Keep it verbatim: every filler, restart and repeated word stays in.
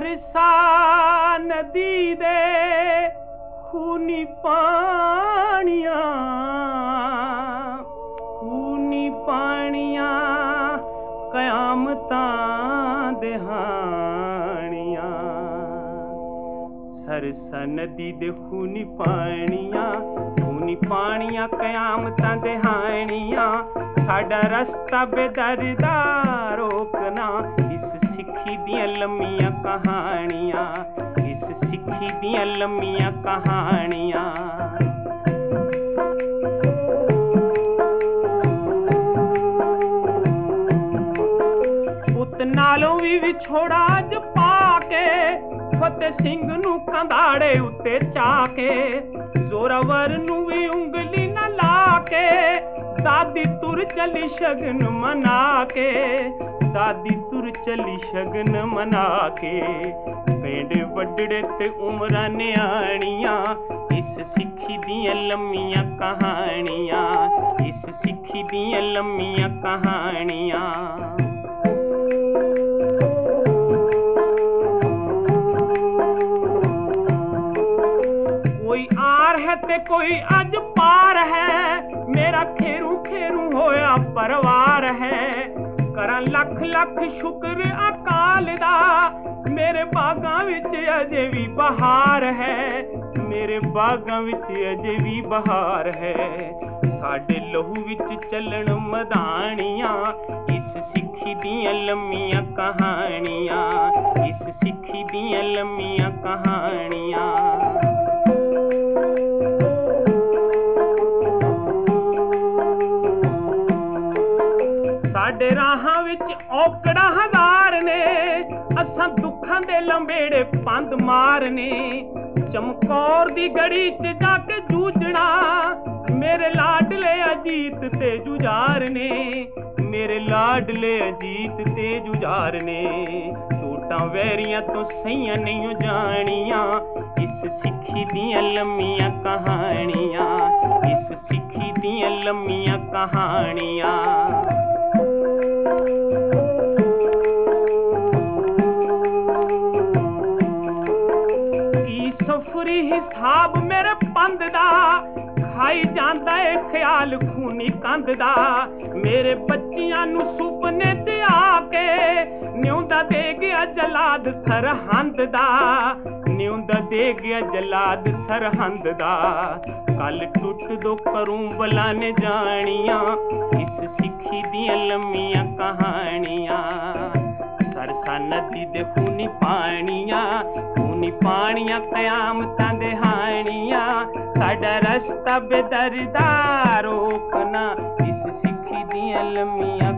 सरसा नदी दे खूनी पानिया खूनी पानिया कयामतां दिहानिया। सरसा नदी दे खूनी पानिया खूनी पानिया कयामतां दिहानिया। साडा रस्ता बेदरदा रोकना इस सिक्खी दियां लम्मियां कहानियां इस सिक्खी दियां लम्मियां कहानियां। पुत नालों भी विछोड़ा अज पाके फतेह सिंह नूं कंधाड़े उत्ते चाके जोरावर नूं भी उंगली न लाके दादी तुर चली शगन मना के दादी तुर चली शगन मना के। पेंड वड्डड़े ते उमरां न्याणियां इस सिक्खी दियां लम्मियां कहानियां इस सिक्खी दियां लम्मियां कहानियां। कोई आर है ते कोई अज पार है मेरा खेरू खेरू होया परवार है। करा लख लख शुक्र अकाल दा मेरे बागां विच अजे भी बहार है मेरे बागां विच अजे भी बहार है। साडे लहू विच चलन मदानियां इस सिक्खी दियां लम्मियां कहानियां इस सिक्खी दियां लम्मियां कहानियां। साडे राहां विच औकड़ा हजार ने असां दुखां दे लंबेड़े पंद मारने। चमकौर दी गड़ी च जाके जूझना मेरे लाडले अजीत ते जुझार ने मेरे लाडले अजीत ते जुझार ने। चोटां वैरियां तो सहियां नहीं जानियां इस सिक्खी दियां लम्मियां कहानियां इस सिक्खी दियां लम्मियां कहानियां। सफरी हिसाब मेरे पंद दा खाई जांदा है ख्याल खूनी कंध दा। मेरे बच्चियां नू सुपने च आके न्यूंदा दे गया जलाद सरहंद दा न्यूंदा दे गया जलाद सरहंद दा। कल टुट दो करूं बलाने जानियां इस सिक्खी दियां लम्मियां कहानियां। सरसा नदी दे खूनी पानियां खूनी पानियां कयामतां दिहानियां। साडा रस्ता बेदरदा रोकना इस सिक्खी दियां लम्मियां